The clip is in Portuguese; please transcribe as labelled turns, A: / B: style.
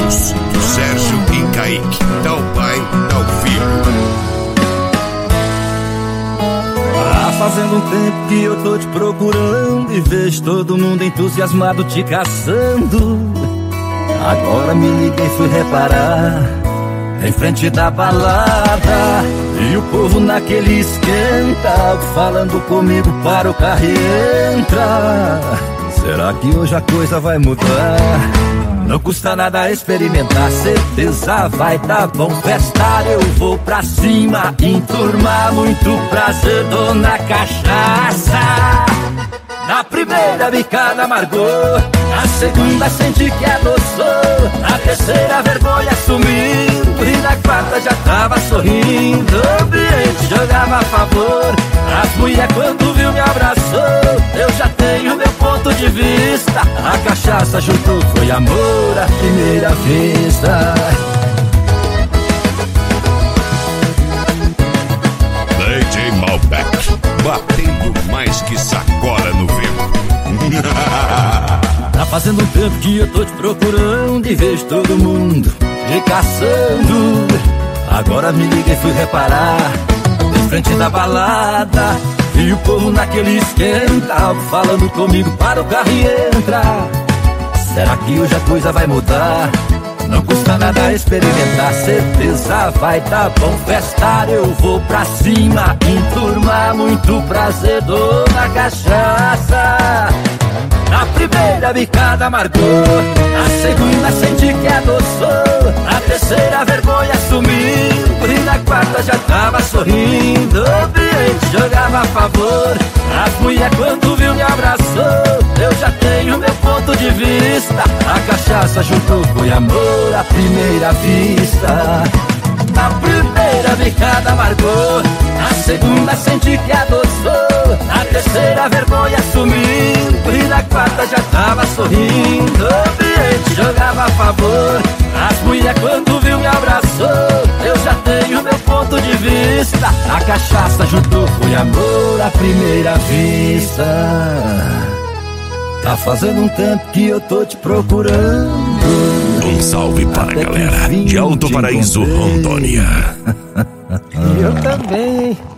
A: juntos, do Sérgio e Kaique. Dá o pai, dá o filho.
B: Fazendo um tempo que eu tô te procurando e vejo todo mundo entusiasmado te caçando. Agora me liguei e fui reparar, em frente da balada, e o povo naquele esquenta, falando comigo para o carro e entra. Será que hoje a coisa vai mudar? Não custa nada experimentar, certeza vai dar bom festar. Eu vou pra cima, enturmar, muito prazer, dona cachaça. Na primeira bicada amargou, na segunda senti que adoçou, na terceira vergonha sumiu, e na quarta já tava sorrindo. O ambiente jogava a favor, as mulher quando viu me abraçou. Eu já tenho meu ponto de vista, a cachaça juntou, foi amor à primeira vista.
A: DJ Malbec, batendo mais que sacola no vento.
B: Tá fazendo um tempo que eu tô te procurando e vejo todo mundo me caçando. Agora me liguei e fui reparar, em frente da balada, e o povo naquele esquenta, falando comigo para o carro e entra. Será que hoje a coisa vai mudar? Não custa nada experimentar, certeza vai dar bom festar. Eu vou pra cima, enturmar, muito prazer, dona cachaça. Na primeira bicada amargou, na segunda senti que adoçou, na terceira vergonha sumiu, e na quarta já tava sorrindo. O ambiente jogava a favor, as mulher quando viu me abraçou. Eu já tenho meu ponto de vista, a cachaça juntou, foi amor à primeira vista. Na primeira bicada amargou, na segunda senti que adoçou, na terceira vergonha sumiu, e na quarta já tava sorrindo. O ambiente jogava a favor, as mulher quando viu me abraçou. Eu já tenho meu ponto de vista, a cachaça juntou, foi amor à primeira vista. Tá fazendo um tempo que eu tô te procurando.
A: Um salve para a galera de Alto Paraíso, Rondônia.
C: Eu também.